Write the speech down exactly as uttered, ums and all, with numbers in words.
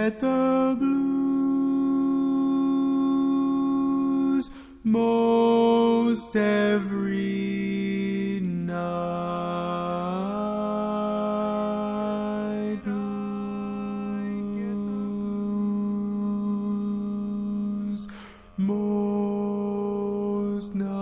get the blues most every night. Blues most nights.